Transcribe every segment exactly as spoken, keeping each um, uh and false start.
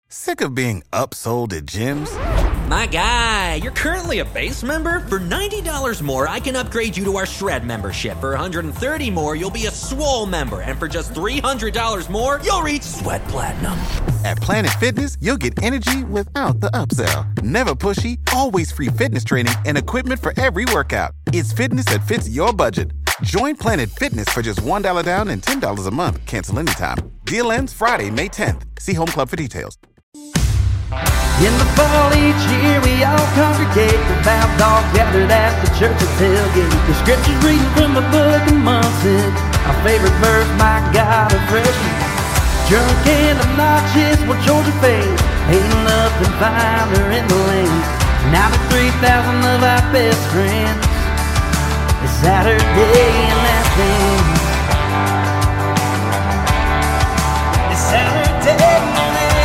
Sick of being upsold at gyms? My guy, you're currently a base member? For ninety dollars more, I can upgrade you to our Shred membership. For one hundred thirty dollars more, you'll be a Swole member. And for just three hundred dollars more, you'll reach Sweat Platinum. At Planet Fitness, you'll get energy without the upsell. Never pushy, always free fitness training and equipment for every workout. It's fitness that fits your budget. Join Planet Fitness for just one dollar down and ten dollars a month. Cancel anytime. Deal ends Friday, May tenth. See Home Club for details. In the fall each year we all congregate, the vow all gathered at the church's tailgate. The scriptures reading from the book of Munson, our favorite verse, my God, a freshman. Drunk and obnoxious, well Georgia fans, ain't nothing finer in the land. ninety-three thousand of our best friends, it's Saturday in Athens. It's Saturday in Athens.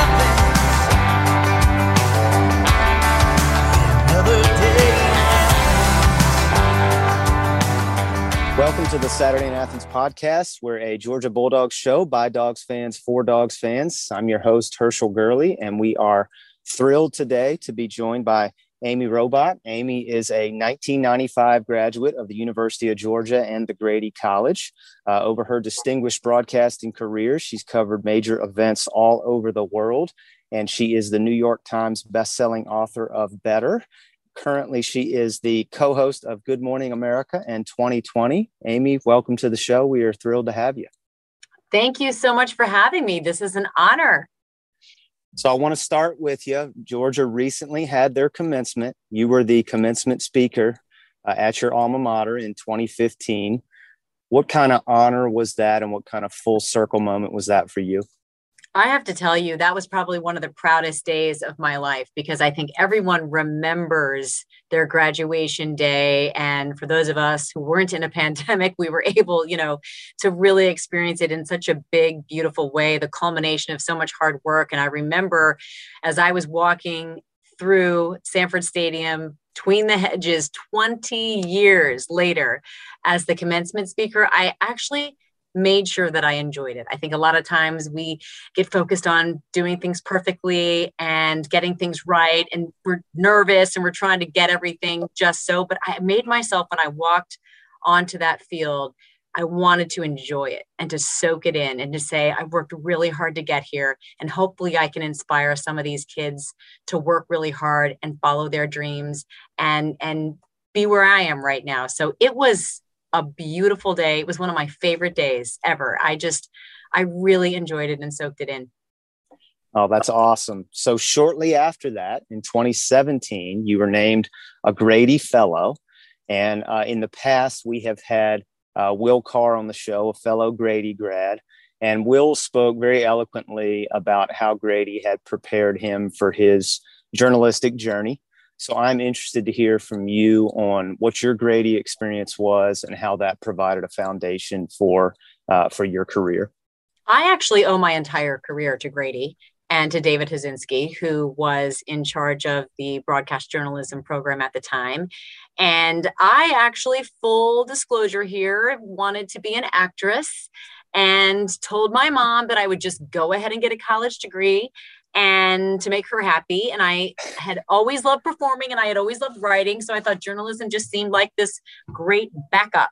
Welcome to the Saturday in Athens podcast. We're a Georgia Bulldogs show by Dogs fans for Dogs fans. I'm your host, Herschel Gurley, and we are thrilled today to be joined by Amy Robot. Amy is a nineteen ninety-five graduate of the University of Georgia and the Grady College. Uh, over her distinguished broadcasting career, she's covered major events all over the world, and she is the New York Times bestselling author of Better. Currently, she is the co-host of Good Morning America and twenty twenty. Amy, welcome to the show. We are thrilled to have you. Thank you so much for having me. This is an honor. So I want to start with you. Georgia recently had their commencement. You were the commencement speaker uh, at your alma mater in twenty fifteen. What kind of honor was that, and what kind of full circle moment was that for you? I have to tell you, that was probably one of the proudest days of my life, because I think everyone remembers their graduation day. And for those of us who weren't in a pandemic, we were able, you know, to really experience it in such a big, beautiful way, the culmination of so much hard work. And I remember as I was walking through Sanford Stadium, between the hedges, twenty years later, as the commencement speaker, I actually made sure that I enjoyed it. I think a lot of times we get focused on doing things perfectly and getting things right, and we're nervous and we're trying to get everything just so, but I made myself, when I walked onto that field, I wanted to enjoy it and to soak it in and to say, I worked really hard to get here, and hopefully I can inspire some of these kids to work really hard and follow their dreams and, and be where I am right now. So it was a beautiful day. It was one of my favorite days ever. I just, I really enjoyed it and soaked it in. Oh, that's awesome. So shortly after that, in twenty seventeen, you were named a Grady Fellow. And uh, in the past, we have had uh, Will Carr on the show, a fellow Grady grad. And Will spoke very eloquently about how Grady had prepared him for his journalistic journey. So I'm interested to hear from you on what your Grady experience was and how that provided a foundation for uh, for your career. I actually owe my entire career to Grady and to David Hazinski, who was in charge of the broadcast journalism program at the time. And I actually, full disclosure here, wanted to be an actress and told my mom that I would just go ahead and get a college degree and to make her happy. And I had always loved performing, and I had always loved writing. So I thought journalism just seemed like this great backup.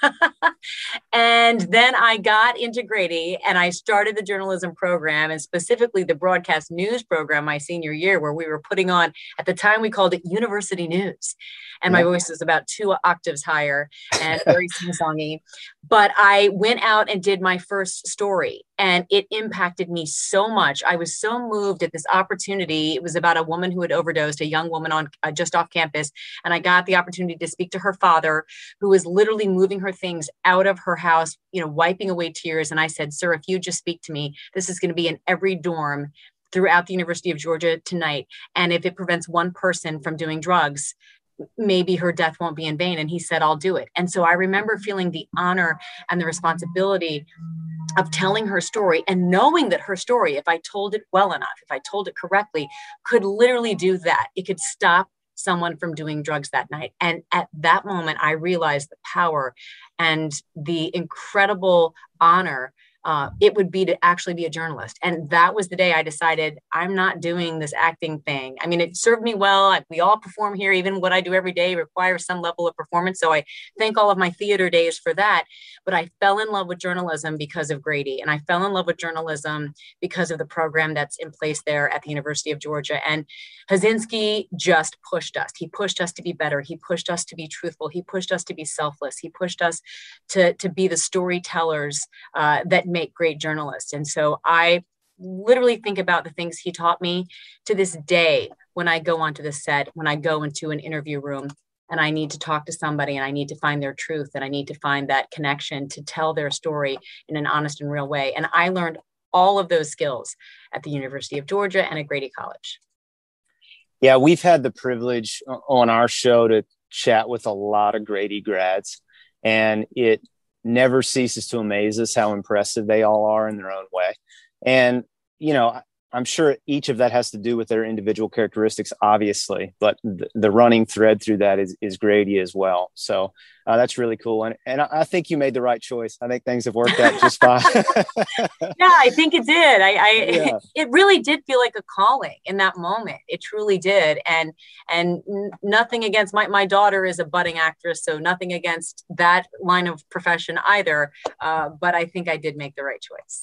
And then I got into Grady and I started the journalism program, and specifically the broadcast news program my senior year, where we were putting on, at the time we called it University News. And my voice was about two octaves higher and very sing-songy. But I went out and did my first story, and it impacted me so much. I was so moved at this opportunity. It was about a woman who had overdosed, a young woman on uh, just off campus. And I got the opportunity to speak to her father, who was literally moving her things out of her house, you know, wiping away tears. And I said, sir, if you just speak to me, this is going to be in every dorm throughout the University of Georgia tonight. And if it prevents one person from doing drugs, maybe her death won't be in vain. And he said, I'll do it. And so I remember feeling the honor and the responsibility of telling her story, and knowing that her story, if I told it well enough, if I told it correctly, could literally do that. It could stop someone from doing drugs that night. And at that moment, I realized the power and the incredible honor uh, it would be to actually be a journalist. And that was the day I decided I'm not doing this acting thing. I mean, it served me well. We all perform here. Even what I do every day requires some level of performance. So I thank all of my theater days for that. But I fell in love with journalism because of Grady. And I fell in love with journalism because of the program that's in place there at the University of Georgia. And Hazinski just pushed us. He pushed us to be better. He pushed us to be truthful. He pushed us to be selfless. He pushed us to, to be the storytellers uh, that make great journalists. And so I literally think about the things he taught me to this day when I go onto the set, when I go into an interview room and I need to talk to somebody and I need to find their truth and I need to find that connection to tell their story in an honest and real way. And I learned all of those skills at the University of Georgia and at Grady College. Yeah, we've had the privilege on our show to chat with a lot of Grady grads, and it never ceases to amaze us how impressive they all are in their own way. And, you know, I'm sure each of that has to do with their individual characteristics, obviously, but the, the running thread through that is, is Grady as well. So uh, that's really cool. And, and I think you made the right choice. I think things have worked out just fine. Yeah, I think it did. I, I yeah. It really did feel like a calling in that moment. It truly did. And, and nothing against my, my daughter is a budding actress, so nothing against that line of profession either. Uh, but I think I did make the right choice.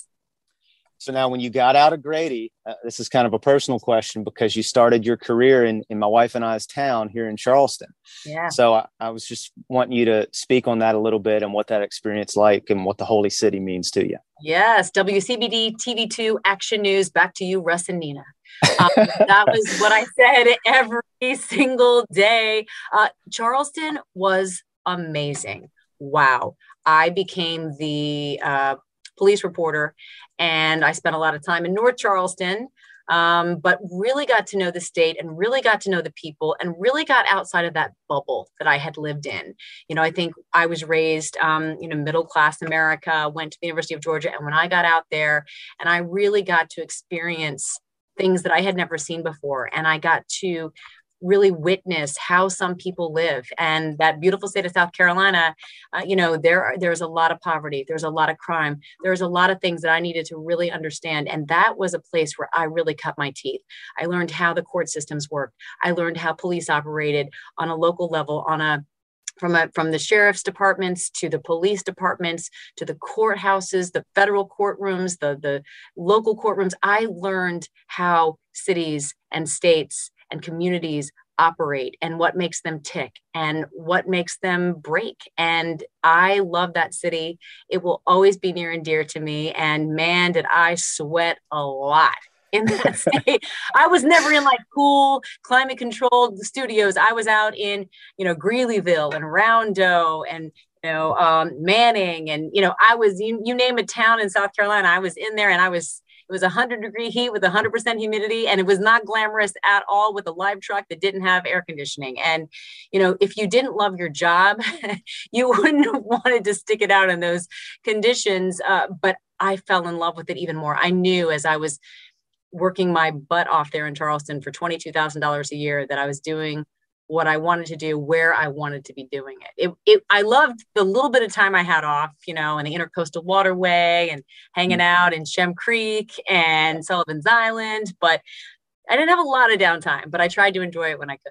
So now when you got out of Grady, uh, this is kind of a personal question because you started your career in, in my wife and I's town here in Charleston. Yeah. So I, I was just wanting you to speak on that a little bit and what that experience like and what the Holy City means to you. Yes. W C B D T V two Action News. Back to you, Russ and Nina. Um, that was what I said every single day. Uh, Charleston was amazing. Wow. I became the uh, police reporter, and I spent a lot of time in North Charleston, um, but really got to know the state and really got to know the people and really got outside of that bubble that I had lived in. You know, I think I was raised, um, you know, middle-class America, went to the University of Georgia. And when I got out there and I really got to experience things that I had never seen before, and I got to really witness how some people live. And that beautiful state of South Carolina, uh, you know, there are, there's a lot of poverty. There's a lot of crime. There's a lot of things that I needed to really understand. And that was a place where I really cut my teeth. I learned how the court systems worked. I learned how police operated on a local level, on a From, a, from the sheriff's departments to the police departments to the courthouses, the federal courtrooms, the, the local courtrooms. I learned how cities and states and communities operate and what makes them tick and what makes them break. And I love that city. It will always be near and dear to me. And man, did I sweat a lot in that state. I was never in like cool climate controlled studios. I was out in, you know, Greeleyville and Roundo and, you know, um, Manning. And, you know, I was, you, you name a town in South Carolina, I was in there, and I was, it was a hundred degree heat with a hundred percent humidity. And it was not glamorous at all with a live truck that didn't have air conditioning. And, you know, if you didn't love your job, you wouldn't have wanted to stick it out in those conditions. Uh, but I fell in love with it even more. I knew as I was working my butt off there in Charleston for twenty-two thousand dollars a year that I was doing what I wanted to do, where I wanted to be doing it. It, it. I loved the little bit of time I had off, you know, in the Intercoastal Waterway and hanging out in Shem Creek and Sullivan's Island, but I didn't have a lot of downtime, but I tried to enjoy it when I could.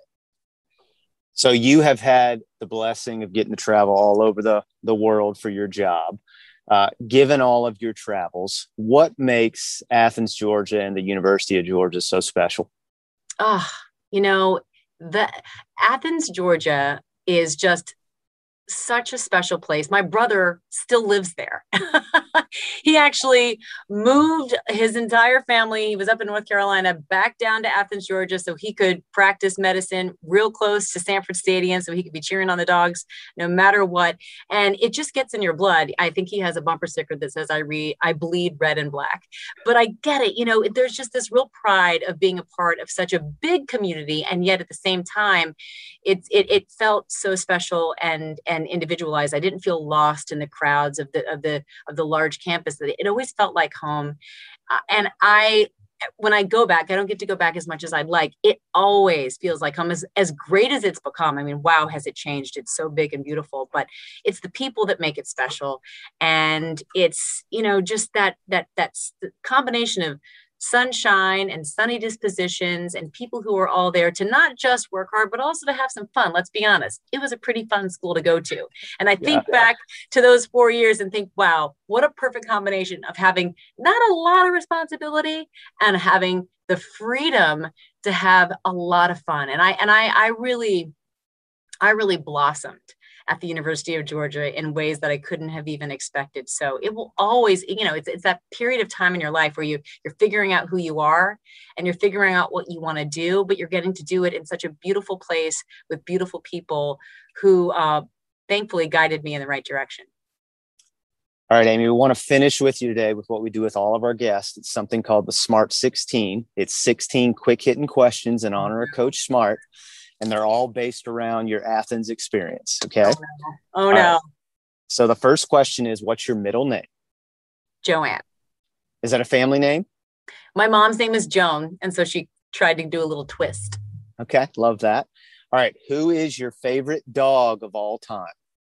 So you have had the blessing of getting to travel all over the, the world for your job. Uh, given all of your travels, what makes Athens, Georgia and the University of Georgia so special? Oh, you know, the Athens, Georgia is just such a special place. My brother still lives there. He actually moved his entire family. He was up in North Carolina, back down to Athens, Georgia, so he could practice medicine real close to Sanford Stadium, so he could be cheering on the dogs no matter what. And it just gets in your blood. I think he has a bumper sticker that says, I read, I bleed red and black. But I get it. You know, there's just this real pride of being a part of such a big community. And yet at the same time, it, it, it felt so special and, and individualized. I didn't feel lost in the crowds of the, of the, of the large campus. That it always felt like home. Uh, and I when I go back, I don't get to go back as much as I'd like. It always feels like I'm as, as great as it's become. I mean, wow, has it changed? It's so big and beautiful, but it's the people that make it special. And it's, you know, just that, that, that's the combination of sunshine and sunny dispositions and people who are all there to not just work hard, but also to have some fun. Let's be honest. It was a pretty fun school to go to. And I think yeah. back to those four years and think, wow, what a perfect combination of having not a lot of responsibility and having the freedom to have a lot of fun. And I, and I, I really, I really blossomed at the University of Georgia in ways that I couldn't have even expected. So it will always, you know, it's, it's that period of time in your life where you, you're figuring out who you are and you're figuring out what you want to do, but you're getting to do it in such a beautiful place with beautiful people who uh, thankfully guided me in the right direction. All right, Amy, we want to finish with you today with what we do with all of our guests. It's something called the Smart sixteen. It's sixteen quick hitting questions in honor of Coach Smart. And they're all based around your Athens experience. Okay. Oh, no. Oh, no. Right. So the first question is, what's your middle name? Joanne. Is that a family name? My mom's name is Joan. And so she tried to do a little twist. Okay. Love that. All right. Who is your favorite dog of all time?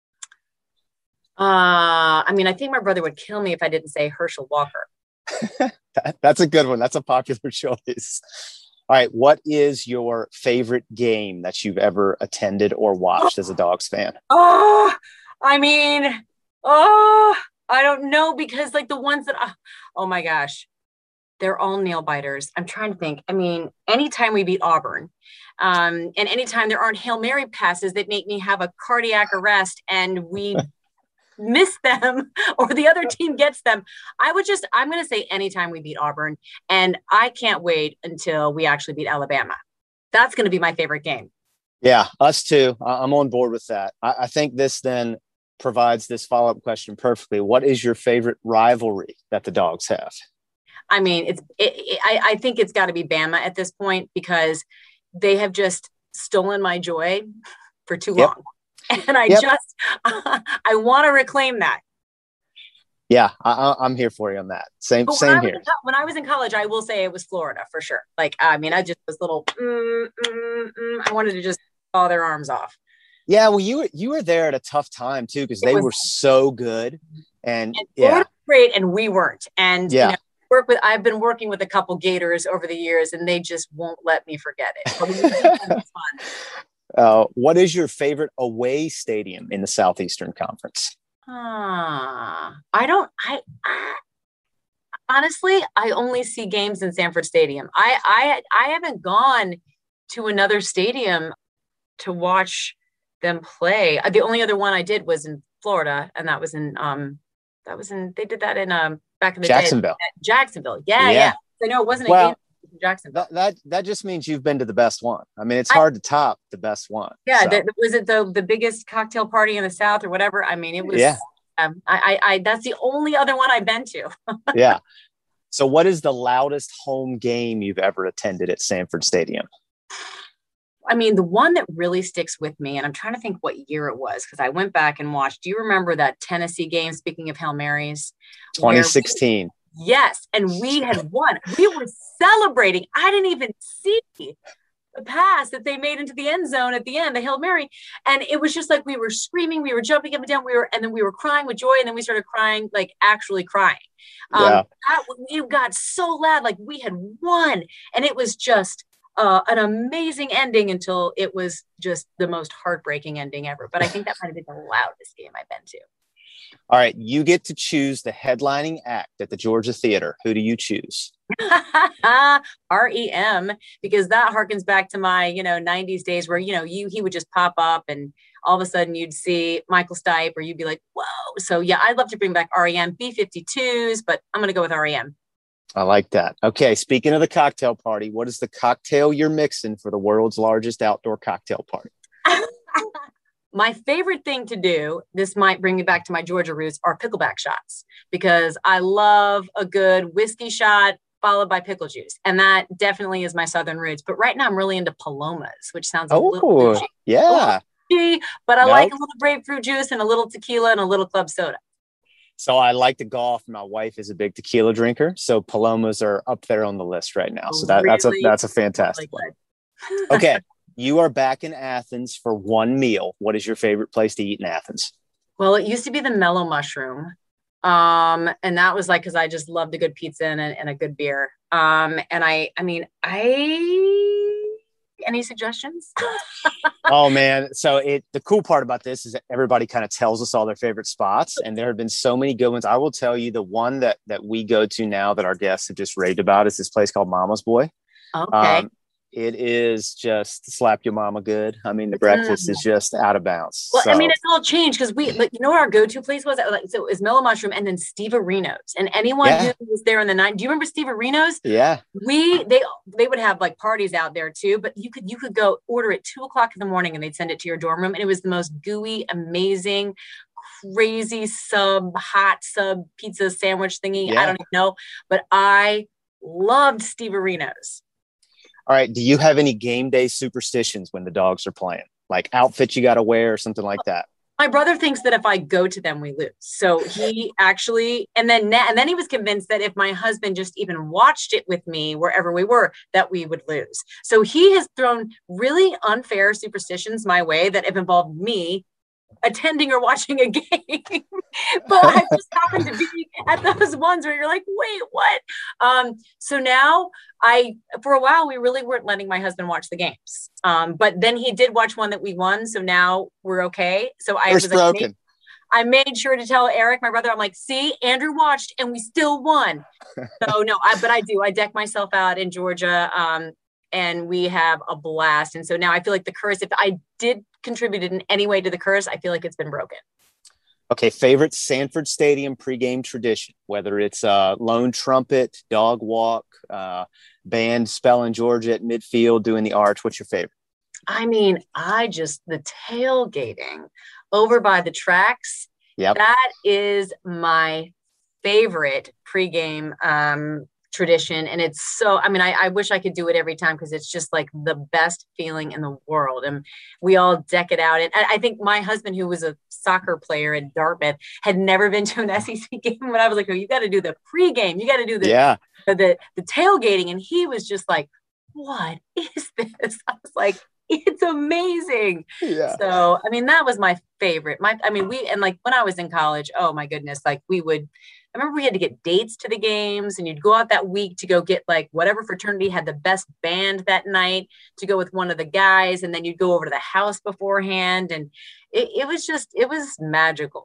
Uh, I mean, I think my brother would kill me if I didn't say Herschel Walker. that, that's a good one. That's a popular choice. All right. What is your favorite game that you've ever attended or watched oh. as a Dogs fan? Oh, I mean, oh, I don't know, because like the ones that, oh, oh my gosh, they're all nail biters. I'm trying to think. I mean, anytime we beat Auburn, um, and anytime there aren't Hail Mary passes that make me have a cardiac arrest and we miss them or the other team gets them, I would just, I'm going to say anytime we beat Auburn, and I can't wait until we actually beat Alabama. That's going to be my favorite game. Yeah, us too. I'm on board with that. I, I think this then provides this follow-up question perfectly. What is your favorite rivalry that the Dogs have? I mean, it's, it, it, I, I think it's got to be Bama at this point, because they have just stolen my joy for too yep. long. And I yep. just, uh, I want to reclaim that. Yeah, I, I'm here for you on that. Same, but same when here. In, when I was in college, I will say it was Florida for sure. Like, I mean, I just was little, mm, mm, mm, I wanted to just claw their arms off. Yeah, well, you were you were there at a tough time too, because they was, were so good, and, and yeah, great, and we weren't. And yeah. you know, work with I've been working with a couple Gators over the years, and they just won't let me forget it. But it was fun. Uh, what is your favorite away stadium in the Southeastern Conference? Uh, I don't, I, I, honestly, I only see games in Sanford Stadium. I, I, I haven't gone to another stadium to watch them play. The only other one I did was in Florida, and that was in, um, that was in, they did that in, um, back in the Jacksonville. day. Jacksonville. Yeah. Yeah. yeah. I know it wasn't well, a game. Jacksonville. That, that that just means you've been to the best one. I mean, it's hard I, to top the best one. Yeah, so. the, was it the the biggest cocktail party in the South or whatever? I mean, it was. Yeah. Um, I, I I that's the only other one I've been to. Yeah. So, what is the loudest home game you've ever attended at Sanford Stadium? I mean, the one that really sticks with me, and I'm trying to think what year it was, because I went back and watched. Do you remember that Tennessee game? Speaking of Hail Marys, twenty sixteen. Yes. And we had won. We were celebrating. I didn't even see the pass that they made into the end zone at the end, the Hail Mary. And it was just like, we were screaming, we were jumping up and down, we were, and then we were crying with joy. And then we started crying, like actually crying. Um, yeah. that, it got so loud, like we had won. And it was just uh, an amazing ending until it was just the most heartbreaking ending ever. But I think that might have been the loudest game I've been to. All right, you get to choose the headlining act at the Georgia Theater. Who do you choose? R E M, because that harkens back to my, you know, nineties days where, you know, you he would just pop up and all of a sudden you'd see Michael Stipe or you'd be like, whoa. So, yeah, I'd love to bring back R E M, B fifty-twos, but I'm going to go with R E M. I like that. Okay, speaking of the cocktail party, what is the cocktail you're mixing for the world's largest outdoor cocktail party? My favorite thing to do, this might bring me back to my Georgia roots, are pickleback shots, because I love a good whiskey shot followed by pickle juice. And that definitely is my Southern roots. But right now I'm really into Palomas, which sounds a oh, little bougie. Yeah. Bougie, but I nope. like a little grapefruit juice and a little tequila and a little club soda. So I like to golf. My wife is a big tequila drinker, so Palomas are up there on the list right now. So that, really? that's a that's a fantastic one. Okay, you are back in Athens for one meal. What is your favorite place to eat in Athens? Well, it used to be the Mellow Mushroom, um, and that was like because I just loved a good pizza and a, and a good beer. Um, and I, I mean, I. Any suggestions? Oh man. So it, the cool part about this is that everybody kind of tells us all their favorite spots, and there have been so many good ones. I will tell you the one that, that we go to now that our guests have just raved about is this place called Mama's Boy. Okay. Um, it is just slap your mama good. I mean, the breakfast mm. is just out of bounds. Well, so. I mean, it's all changed because we, like, you know what our go-to place was? Like, so it was Mellow Mushroom and then Steve Areno's. And anyone yeah. who was there in the night, do you remember Steve Areno's? Yeah. We, they, they would have like parties out there too, but you could, you could go order at two o'clock in the morning and they'd send it to your dorm room. And it was the most gooey, amazing, crazy sub, hot sub pizza sandwich thingy. Yeah. I don't even know, but I loved Steve Areno's. All right. Do you have any game day superstitions when the dogs are playing? Like outfits you got to wear or something like that? My brother thinks that if I go to them, we lose. So he actually, and then, and then he was convinced that if my husband just even watched it with me, wherever we were, that we would lose. So he has thrown really unfair superstitions my way that have involved me attending or watching a game. But I just happened to be at those ones where you're like, wait, what? Um, so now I, for a while, we really weren't letting my husband watch the games. Um, but then he did watch one that we won. So now we're okay. So I We're was broken. like, I made sure to tell Eric, my brother, I'm like, see, Andrew watched and we still won. So no, I, but I do, I deck myself out in Georgia. Um, and we have a blast. And so now I feel like the curse, if I did contribute in any way to the curse, I feel like it's been broken. Okay. Favorite Sanford Stadium pregame tradition, whether it's uh lone trumpet, dog walk, uh, band spelling Georgia at midfield, doing the arch. What's your favorite? I mean, I just, the tailgating over by the tracks. Yep. That is my favorite pregame um, tradition. And it's so, I mean, I, I wish I could do it every time because it's just like the best feeling in the world. And we all deck it out. And I, I think my husband, who was a soccer player at Dartmouth, had never been to an S E C game. When I was like, oh, you got to do the pregame. You got to do the, yeah. the, the, the tailgating. And he was just like, what is this? I was like, it's amazing. Yeah. So, I mean, that was my favorite. My, I mean, we, and like when I was in college, oh my goodness, like we would, I remember we had to get dates to the games and you'd go out that week to go get like whatever fraternity had the best band that night to go with one of the guys. And then you'd go over to the house beforehand. And it, it was just, it was magical.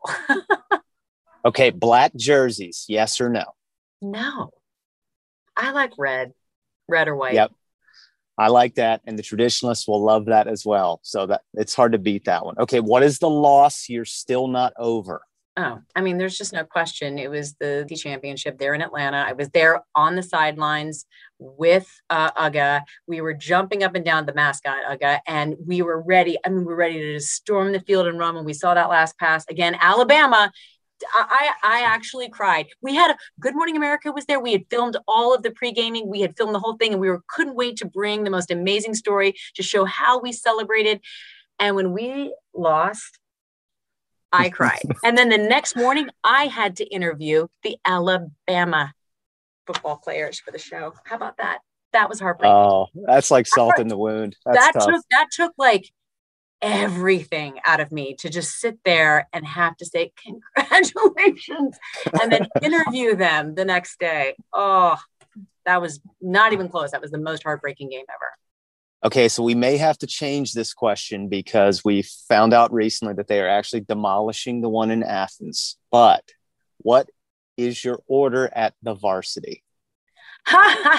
Okay. Black jerseys. Yes or no? No. I like red, red or white. Yep. I like that. And the traditionalists will love that as well. So that it's hard to beat that one. Okay. What is the loss you're still not over? Oh, I mean, there's just no question. It was the, the championship there in Atlanta. I was there on the sidelines with uh, Uga. We were jumping up and down the mascot, Uga, and we were ready. I mean, we were ready to just storm the field and run when we saw that last pass. Again, Alabama, I, I actually cried. We had a Good Morning America was there. We had filmed all of the pre-gaming. We had filmed the whole thing and we were, couldn't wait to bring the most amazing story to show how we celebrated. And when we lost, I cried. And then the next morning I had to interview the Alabama football players for the show. How about that? That was heartbreaking. Oh, that's like salt in the wound. That's that tough. took, that took like everything out of me to just sit there and have to say congratulations and then interview them the next day. Oh, that was not even close. That was the most heartbreaking game ever. Okay, so we may have to change this question because we found out recently that they are actually demolishing the one in Athens. But what is your order at the Varsity? um,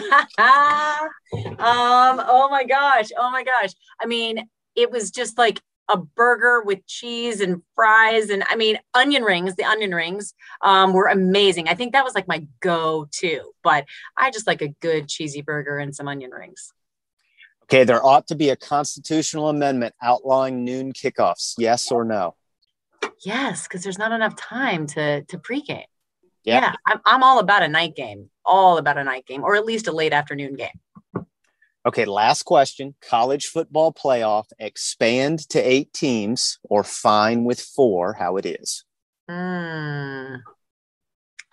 oh my gosh. Oh my gosh. I mean, it was just like a burger with cheese and fries. And I mean, onion rings, the onion rings um, were amazing. I think that was like my go-to, but I just like a good cheesy burger and some onion rings. Okay, there ought to be a constitutional amendment outlawing noon kickoffs. Yes or no? Yes, because there's not enough time to to pregame. Yeah, yeah I'm, I'm all about a night game, all about a night game, or at least a late afternoon game. Okay, last question. College football playoff, expand to eight teams or fine with four, how it is? Mm.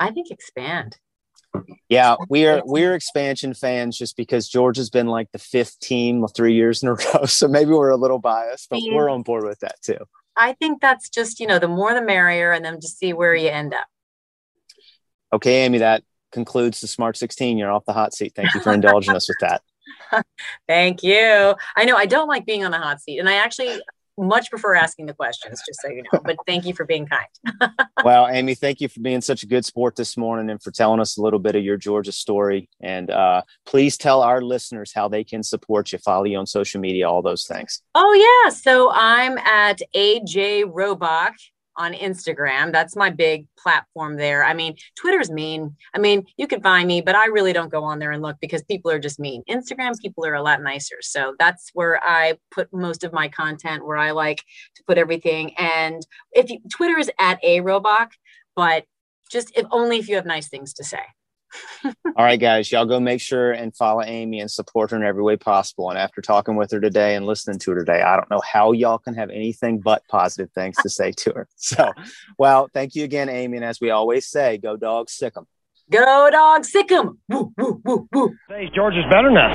I think expand. Yeah, we are we're expansion fans just because Georgia's been like the fifth team three years in a row. So maybe we're a little biased, but we're on board with that too. I think that's just, you know, the more the merrier, and then just see where you end up. Okay, Amy, that concludes the Smart sixteen. You're off the hot seat. Thank you for indulging us with that. Thank you. I know I don't like being on the hot seat, and I actually much prefer asking the questions, just so you know, but thank you for being kind. Well, Amy, thank you for being such a good sport this morning and for telling us a little bit of your Georgia story. And uh, please tell our listeners how they can support you, follow you on social media, all those things. Oh, yeah. So I'm at A J Robach on Instagram. That's my big platform there. I mean, Twitter's mean. I mean, you can find me, but I really don't go on there and look because people are just mean. Instagram, people are a lot nicer. So that's where I put most of my content, where I like to put everything. And if you, Twitter is at A Robach, but just if only if you have nice things to say. All right, guys, y'all go make sure and follow Amy and support her in every way possible. And after talking with her today and listening to her today, I don't know how y'all can have anything but positive things to say to her. So, well, thank you again, Amy. And as we always say, go Dogs, sick 'em. Go Dogs, sick 'em. Woo, woo, woo, woo. Hey, Georgia's better now.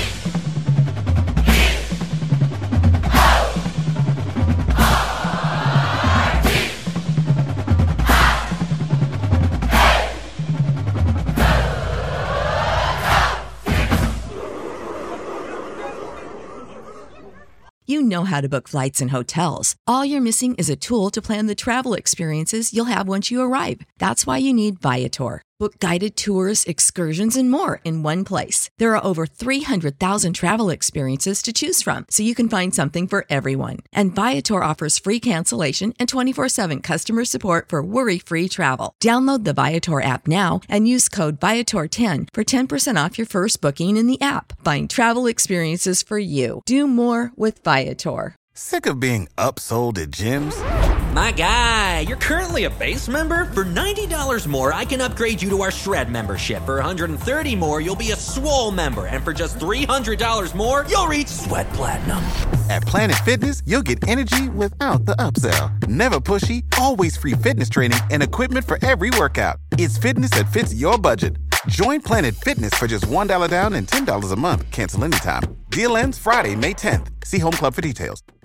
You know how to book flights and hotels. All you're missing is a tool to plan the travel experiences you'll have once you arrive. That's why you need Viator. Book guided tours, excursions, and more in one place. There are over three hundred thousand travel experiences to choose from, so you can find something for everyone. And Viator offers free cancellation and twenty-four seven customer support for worry-free travel. Download the Viator app now and use code Viator ten for ten percent off your first booking in the app. Find travel experiences for you. Do more with Viator. Sick of being upsold at gyms? My guy, you're currently a base member? For ninety dollars more, I can upgrade you to our Shred membership. For one hundred thirty dollars more, you'll be a Swole member. And for just three hundred dollars more, you'll reach Sweat Platinum. At Planet Fitness, you'll get energy without the upsell. Never pushy, always free fitness training and equipment for every workout. It's fitness that fits your budget. Join Planet Fitness for just one dollar down and ten dollars a month. Cancel anytime. Deal ends Friday, May tenth. See Home Club for details.